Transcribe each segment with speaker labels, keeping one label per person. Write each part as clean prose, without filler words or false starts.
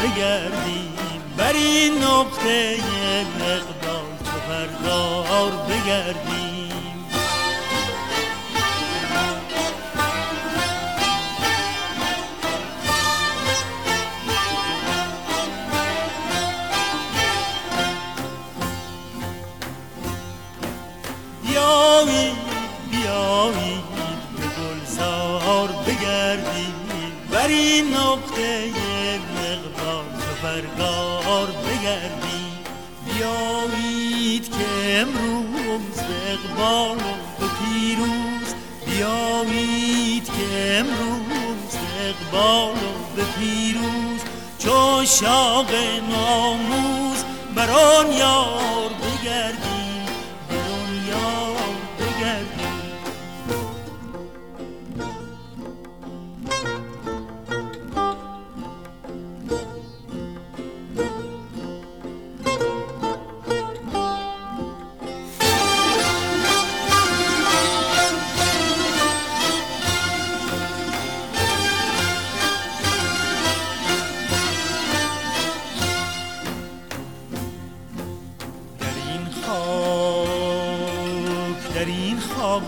Speaker 1: بگردیم، بر این نقطه اقبال چو پرگار بگردیم. بیایید بیایید به گلزار بگردیم، بر این نقطه اقبال چو پرگار بگردیم. بیایید که امروز به اقبال و پیروز، بیایید که امروز به اقبال و پیروز، چو شاق ناموز بر آن یار بگردیم. در این خاک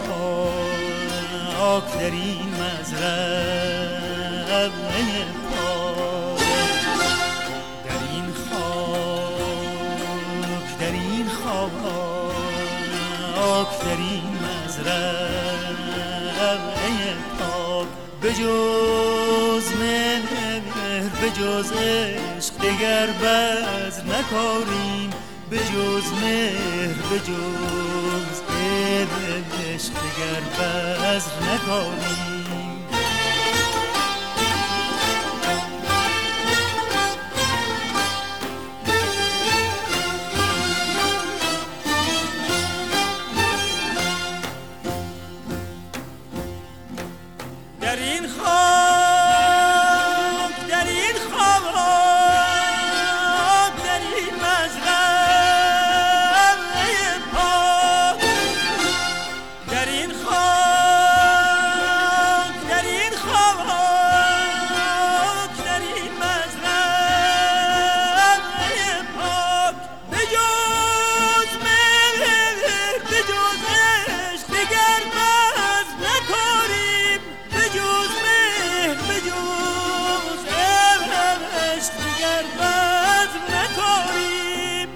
Speaker 1: در این مزرعه پاک، در این خاک در این خاک در این مزرعه پاک، بجز مهر بجز عشق دگر بذر نکاریم، بجز مهر بجز عشق دگر بذر نکاریم. در این خاک در این خاک در این مزرعه پاک، در این خاک در این خاک در این مزرعه پاک، بجز مهر بجز عشق دگر بذر نکاریم، بجز مهر بجز عشق دگر بذر نکاریم.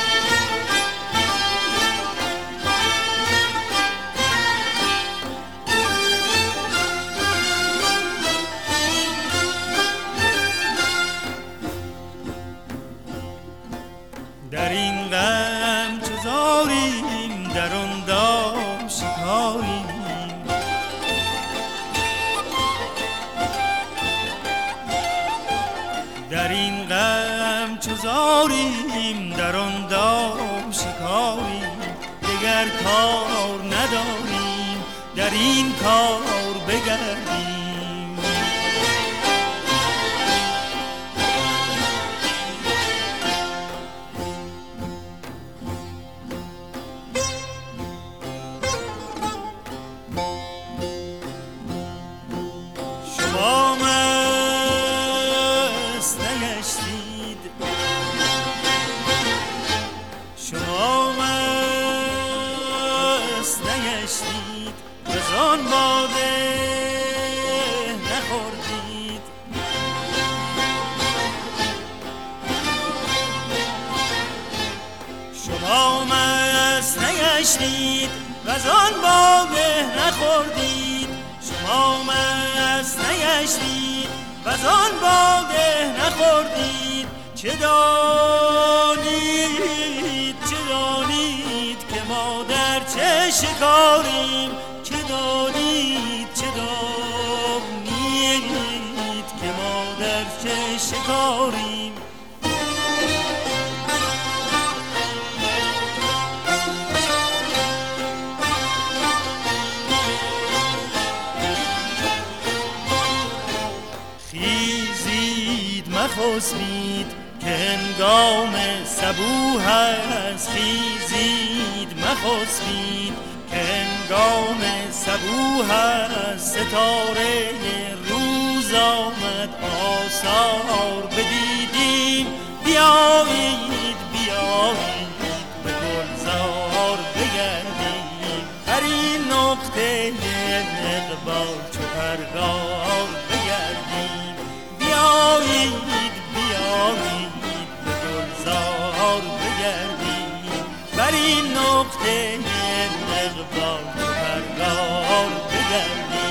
Speaker 1: در این غم چو زاریم، در آن دام شکاریم، در این غم چو زاریم، در آن دام شکاریم، دگر کار نداریم، در این کار بگردیم. شما مست نگشتید، شما مست نگشتید، وزان باده نخوردید، شما مست نگشتید، وزان باده نخوردید، شما مست نگشتید، وزان باده نخوردید. چه دانید چه دانید که ما در چه شکاریم، چه دانید چه دانید که ما در چه شکاریم. مخسبید که هنگام صبوح است، خیزید مخسبید که هنگام صبوح است، ستاره روز آمد آثار بدیدید بیایید بیایید به گلزار بگردیم، بر این نقطه اقبال چو پرگار بگردیم. بیایید بیایید به گلزار بگردیم، بر این نقطه اقبال چو پرگار بگردیم.